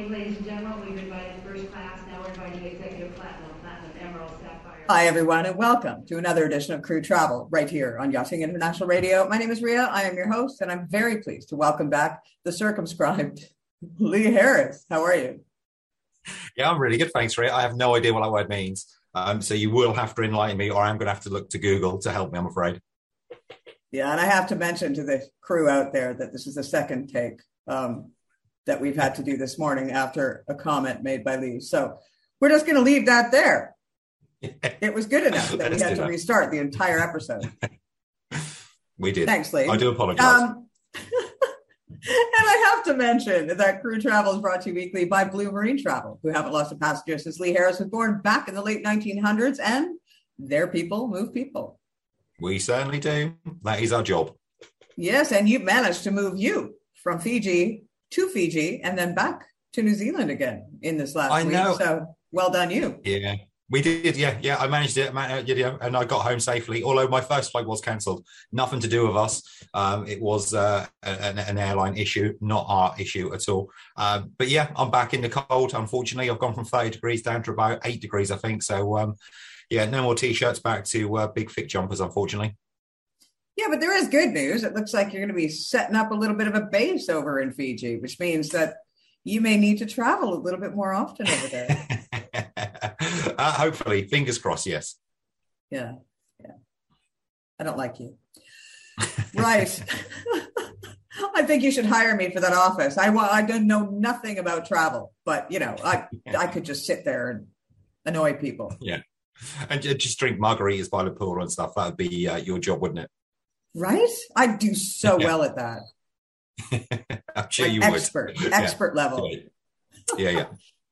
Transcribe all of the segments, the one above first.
evening, ladies and gentlemen. We've invited first class, now we're inviting executive platinum, emerald, sapphire. Hi, everyone, and welcome to another edition of Crew Travel right here on Yachting International Radio. My name is Ria. I am your host, and I'm very pleased to welcome back the circumscribed Lee Harris. How are you? Yeah, I'm really good. Thanks, Ria. I have no idea what that word means. So you will have to enlighten me, or I'm going to have to look to Google to help me, I'm afraid. Yeah, and I have to mention to the crew out there that this is the second take that we've had to do this morning after a comment made by Lee. So we're just going to leave that there. It was good enough that we had to restart the entire episode. We did. Thanks, Lee. I do apologize. And I have to mention that Crew Travel is brought to you weekly by Blue Marine Travel, who haven't lost a passenger since Lee Harris was born back in the late 1900s, and their people move people. We certainly do. That is our job. Yes, and you managed to move you from Fiji to Fiji and then back to New Zealand again in this last week. Know. So well done, you. Yeah. We did, yeah. I managed it, and I got home safely. Although my first flight was cancelled, nothing to do with us. It was an airline issue, not our issue at all. But yeah, I'm back in the cold. Unfortunately, I've gone from 30 degrees down to about 8 degrees, I think. So yeah, no more t-shirts, back to big thick jumpers, unfortunately. Yeah, but there is good news. It looks like you're going to be setting up a little bit of a base over in Fiji, which means that you may need to travel a little bit more often over there. Hopefully, fingers crossed, yes. Yeah. I don't like you. Right. I think you should hire me for that office. I don't know nothing about travel, but, I could just sit there and annoy people. Yeah. And just drink margaritas by the pool and stuff. That would be your job, wouldn't it? Right? I do so well at that. I'm sure you would. Expert level. Yeah.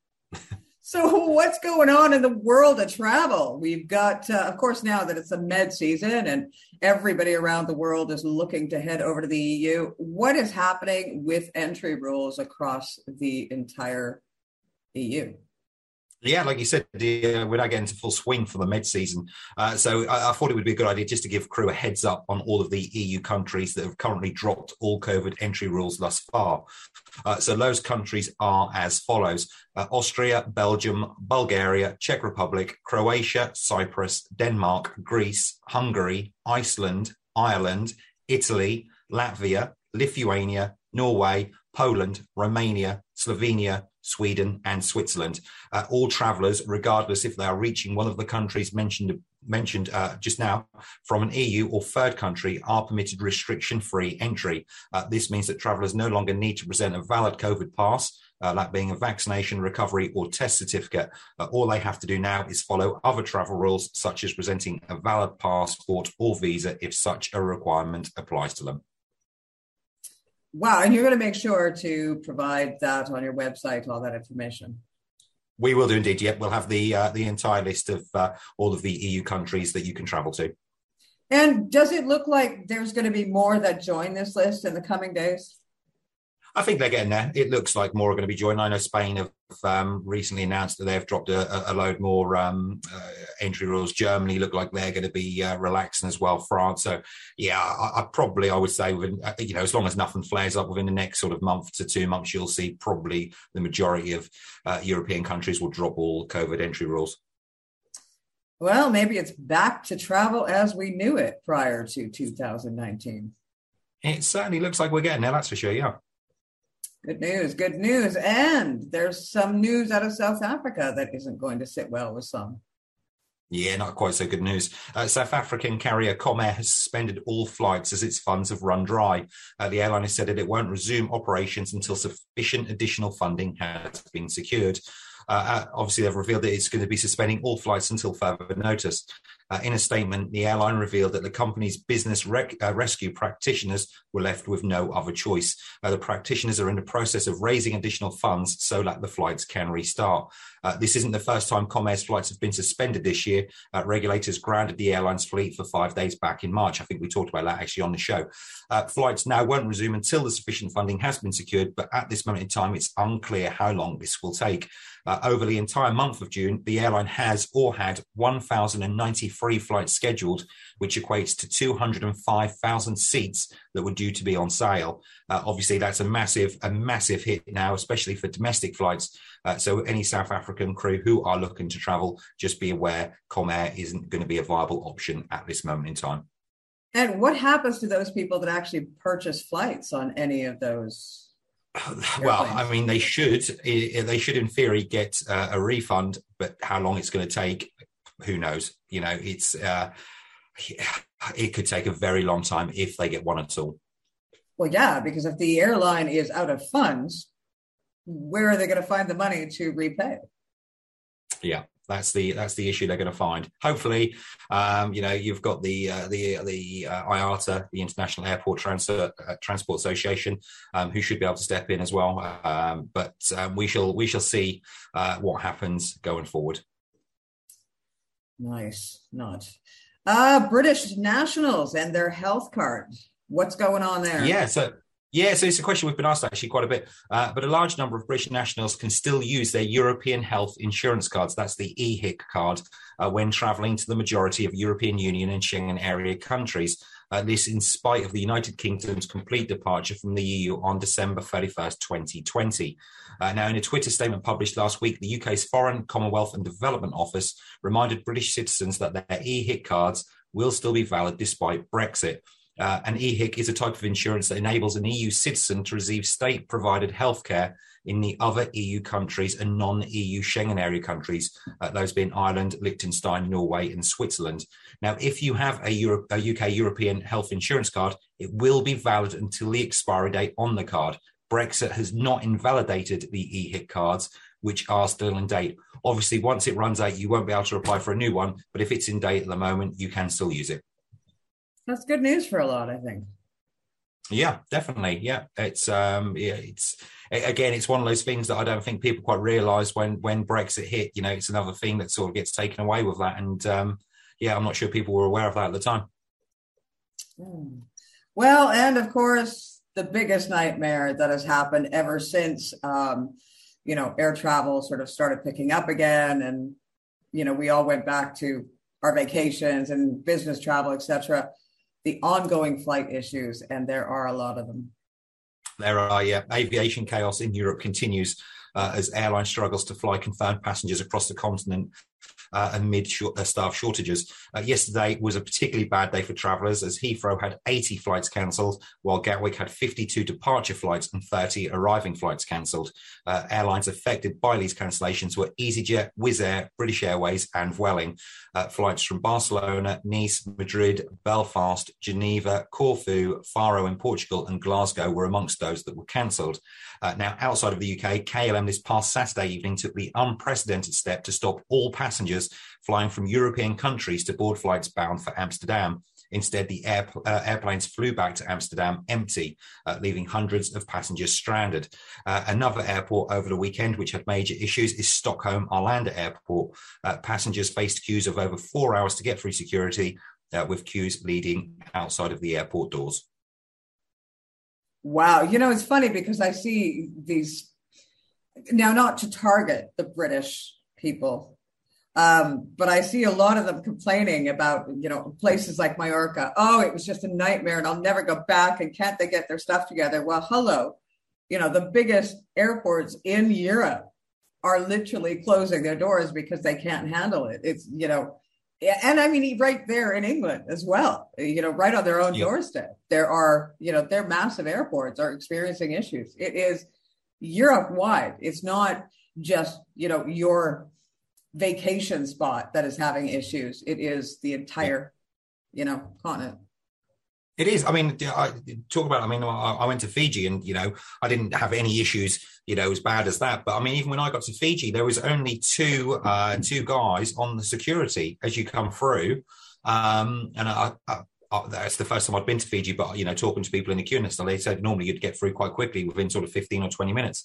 So what's going on in the world of travel? We've got, of course, now that it's a med season and everybody around the world is looking to head over to the EU. What is happening with entry rules across the entire EU? Yeah, like you said, we're now getting into full swing for the med season. So I thought it would be a good idea just to give crew a heads up on all of the EU countries that have currently dropped all COVID entry rules thus far. So those countries are as follows: Austria, Belgium, Bulgaria, Czech Republic, Croatia, Cyprus, Denmark, Greece, Hungary, Iceland, Ireland, Italy, Latvia, Lithuania, Norway, Poland, Romania, Slovenia, Sweden and Switzerland. All travellers, regardless if they are reaching one of the countries mentioned just now from an EU or third country, are permitted restriction-free entry. This means that travellers no longer need to present a valid COVID pass, that being a vaccination, recovery or test certificate. All they have to do now is follow other travel rules, such as presenting a valid passport or visa if such a requirement applies to them. Wow, and you're going to make sure to provide that on your website, all that information. We will do indeed. Yep, we'll have the entire list of all of the EU countries that you can travel to. And does it look like there's going to be more that join this list in the coming days? I think they're getting there. It looks like more are going to be joining. I know Spain have recently announced that they've dropped a load more entry rules. Germany look like they're going to be relaxing as well. France. So, yeah, I would say within, as long as nothing flares up within the next sort of month to 2 months, you'll see probably the majority of European countries will drop all COVID entry rules. Well, maybe it's back to travel as we knew it prior to 2019. It certainly looks like we're getting there, that's for sure, yeah. Good news. And there's some news out of South Africa that isn't going to sit well with some. Yeah, not quite so good news. South African carrier Comair has suspended all flights as its funds have run dry. The airline has said that it won't resume operations until sufficient additional funding has been secured. Obviously, they've revealed that it's going to be suspending all flights until further notice. In a statement, the airline revealed that the company's business rescue practitioners were left with no other choice. The practitioners are in the process of raising additional funds so that the flights can restart. This isn't the first time Comair's flights have been suspended this year. Regulators grounded the airline's fleet for 5 days back in March. I think we talked about that actually on the show. Flights now won't resume until the sufficient funding has been secured, but at this moment in time, it's unclear how long this will take. Over the entire month of June, the airline has or had 1,094 free flights scheduled, which equates to 205,000 seats that were due to be on sale. Obviously, that's a massive hit now, especially for domestic flights. So any South African crew who are looking to travel, just be aware Comair isn't going to be a viable option at this moment in time. And what happens to those people that actually purchase flights on any of those? Well, I mean, they should in theory get a refund, but how long it's going to take, who knows? You know, it could take a very long time if they get one at all. Well, yeah, because if the airline is out of funds, where are they going to find the money to repay? Yeah. That's the issue they're going to find. Hopefully, you've got the IATA, the International Airport Transport Association, who should be able to step in as well. But we shall see what happens going forward. Nice, not. British nationals and their health card. What's going on there? Yeah, so it's a question we've been asked actually quite a bit, but a large number of British nationals can still use their European health insurance cards. That's the EHIC card when travelling to the majority of European Union and Schengen area countries. This in spite of the United Kingdom's complete departure from the EU on December 31st, 2020. Now, in a Twitter statement published last week, the UK's Foreign, Commonwealth and Development Office reminded British citizens that their EHIC cards will still be valid despite Brexit. An EHIC is a type of insurance that enables an EU citizen to receive state-provided healthcare in the other EU countries and non-EU Schengen area countries, those being Ireland, Liechtenstein, Norway and Switzerland. Now, if you have a UK European health insurance card, it will be valid until the expiry date on the card. Brexit has not invalidated the EHIC cards, which are still in date. Obviously, once it runs out, you won't be able to apply for a new one, but if it's in date at the moment, you can still use it. That's good news for a lot, I think. Yeah, definitely. Yeah, it's one of those things that I don't think people quite realise when Brexit hit. You know, it's another thing that sort of gets taken away with that, and I'm not sure people were aware of that at the time. Well, and of course, the biggest nightmare that has happened ever since air travel sort of started picking up again, and we all went back to our vacations and business travel, etc. The ongoing flight issues, and there are a lot of them. There are, yeah. Aviation chaos in Europe continues as airline struggles to fly confirmed passengers across the continent amid staff shortages. Yesterday was a particularly bad day for travellers as Heathrow had 80 flights cancelled, while Gatwick had 52 departure flights and 30 arriving flights cancelled. Airlines affected by these cancellations were EasyJet, Wizz Air, British Airways and Vueling. Flights from Barcelona, Nice, Madrid, Belfast, Geneva, Corfu, Faro in Portugal and Glasgow were amongst those that were cancelled. Now, outside of the UK, KLM this past Saturday evening took the unprecedented step to stop all passengers flying from European countries to board flights bound for Amsterdam. Instead, the airplanes flew back to Amsterdam empty, leaving hundreds of passengers stranded. Another airport over the weekend which had major issues is Stockholm Arlanda Airport. Passengers faced queues of over 4 hours to get through security, with queues leading outside of the airport doors. Wow. It's funny because I see these now, not to target the British people, but I see a lot of them complaining about, places like Mallorca. Oh, it was just a nightmare and I'll never go back. And can't they get their stuff together? Well, hello. The biggest airports in Europe are literally closing their doors because they can't handle it. It's, and I mean, right there in England as well, right on their own doorstep. There are, their massive airports are experiencing issues. It is Europe wide. It's not just, your vacation spot that is having issues. It is the entire, continent. It is. I mean, I went to Fiji and, I didn't have any issues, as bad as that. But I mean, even when I got to Fiji, there was only two guys on the security as you come through. And that's the first time I'd been to Fiji, but, talking to people in the queue and stuff, they said normally you'd get through quite quickly within sort of 15 or 20 minutes.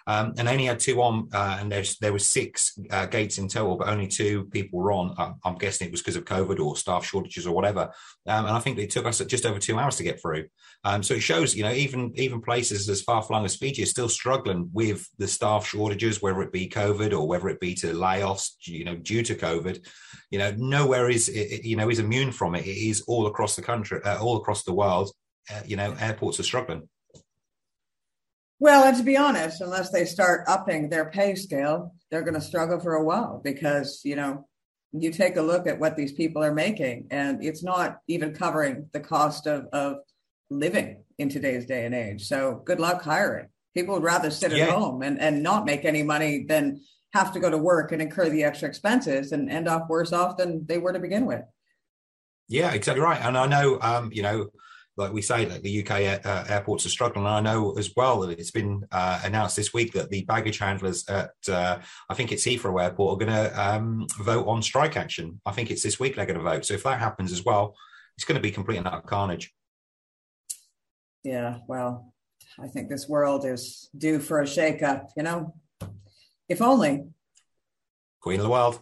and only had 2 on, and there were 6 gates in total, but only 2 people were on. I'm guessing it was because of COVID or staff shortages or whatever. And I think it took us just over 2 hours to get through. So it shows, even places as far-flung as Fiji are still struggling with the staff shortages, whether it be COVID or whether it be to layoffs, due to COVID. Nowhere is immune from it. It is all across the country, all across the world. Airports are struggling. Well, and to be honest, unless they start upping their pay scale, they're going to struggle for a while because, you take a look at what these people are making and it's not even covering the cost of living in today's day and age. So good luck hiring. People would rather sit at home and not make any money than have to go to work and incur the extra expenses and end up worse off than they were to begin with. Yeah, exactly right. And I know, like we say, that the UK airports are struggling. And I know as well that it's been announced this week that the baggage handlers at, I think it's Heathrow Airport, are going to vote on strike action. I think it's this week they're going to vote. So if that happens as well, it's going to be complete and utter carnage. Yeah, well, I think this world is due for a shakeup, if only. Queen of the world.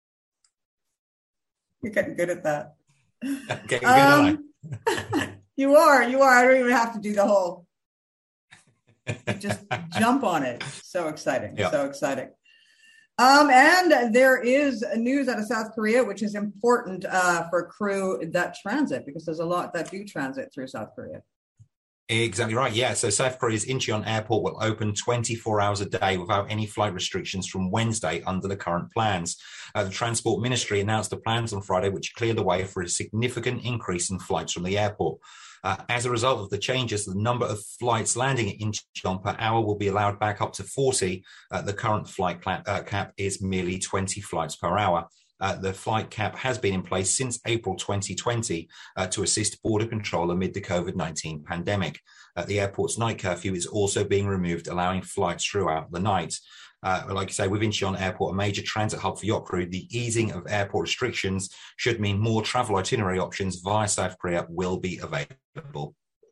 You're getting good at that. Getting good, aren't I? You are. I don't even have to do the whole. Just jump on it. So exciting. Yeah. So exciting. And there is news out of South Korea, which is important for crew that transit, because there's a lot that do transit through South Korea. Exactly right. Yeah. So South Korea's Incheon Airport will open 24 hours a day without any flight restrictions from Wednesday under the current plans. The Transport Ministry announced the plans on Friday, which clear the way for a significant increase in flights from the airport. As a result of the changes, the number of flights landing at Incheon per hour will be allowed back up to 40. The current flight cap is merely 20 flights per hour. The flight cap has been in place since April 2020 to assist border control amid the COVID-19 pandemic. The airport's night curfew is also being removed, allowing flights throughout the night. Like I say, with Incheon Airport, a major transit hub for yacht crew, the easing of airport restrictions should mean more travel itinerary options via South Korea will be available.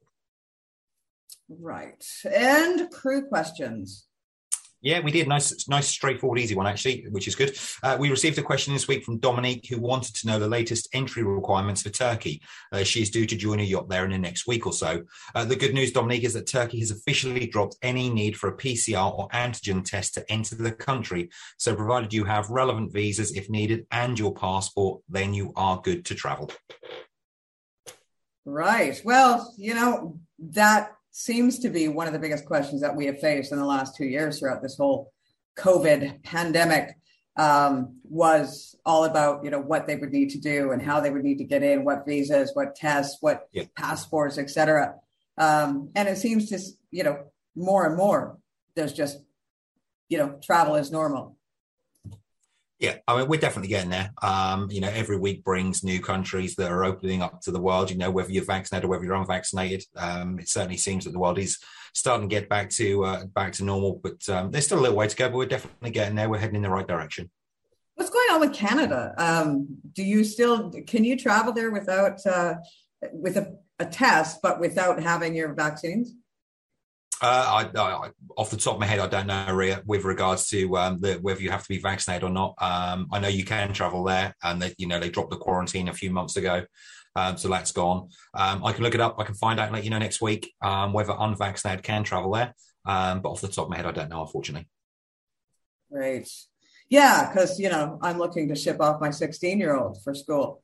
Right. And crew questions. Yeah, we did. Nice, straightforward, easy one, actually, which is good. We received a question this week from Dominique, who wanted to know the latest entry requirements for Turkey. She is due to join a yacht there in the next week or so. The good news, Dominique, is that Turkey has officially dropped any need for a PCR or antigen test to enter the country. So provided you have relevant visas if needed and your passport, then you are good to travel. Right. Well, that seems to be one of the biggest questions that we have faced in the last 2 years throughout this whole COVID pandemic, was all about, what they would need to do and how they would need to get in, what visas, what tests, what passports, et cetera. And it seems to, more and more, there's just, travel is normal. Yeah, I mean, we're definitely getting there. Every week brings new countries that are opening up to the world, whether you're vaccinated or whether you're unvaccinated. It certainly seems that the world is starting to get back to normal, but there's still a little way to go, but we're definitely getting there. We're heading in the right direction. What's going on with Canada? Can you travel there without, with a test, but without having your vaccines? I off the top of my head, I don't know, Ria, with regards to whether you have to be vaccinated or not. I know you can travel there, and they dropped the quarantine a few months ago, so that's gone. I can look it up. I can find out and let you know next week whether unvaccinated can travel there. But off the top of my head, I don't know, unfortunately. Great. Yeah, because I'm looking to ship off my 16-year-old for school.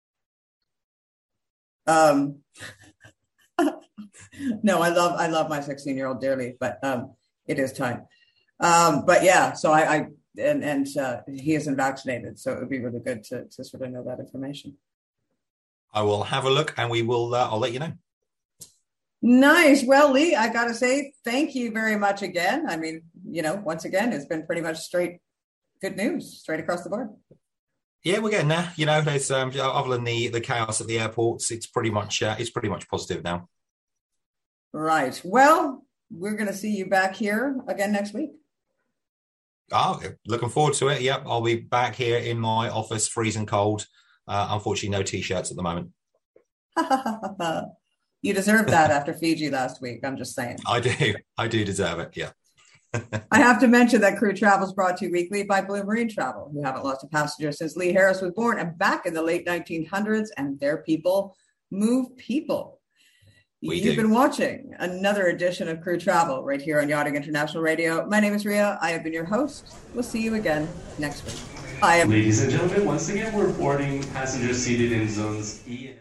No, I love my 16-year-old dearly, but it is time. But yeah, so he isn't vaccinated, so it would be really good to sort of know that information. I will have a look, and we will. I'll let you know. Nice. Well, Lee, I got to say thank you very much again. I mean, once again, it's been pretty much straight good news, straight across the board. Yeah, we're getting there. There's other than the chaos at the airports, it's pretty much positive now. Right. Well, we're going to see you back here again next week. Oh, looking forward to it. Yep, I'll be back here in my office, freezing cold. Unfortunately, no T-shirts at the moment. You deserve that after Fiji last week. I'm just saying. I do deserve it. Yeah. I have to mention that Crew Travel is brought to you weekly by Blue Marine Travel, who haven't lost a passenger since Lee Harris was born and back in the late 1900s, and their people move people. You've been watching another edition of Crew Travel right here on Yachting International Radio. My name is Ria. I have been your host. We'll see you again next week. Bye. Ladies and gentlemen, once again, we're boarding passengers seated in zones E.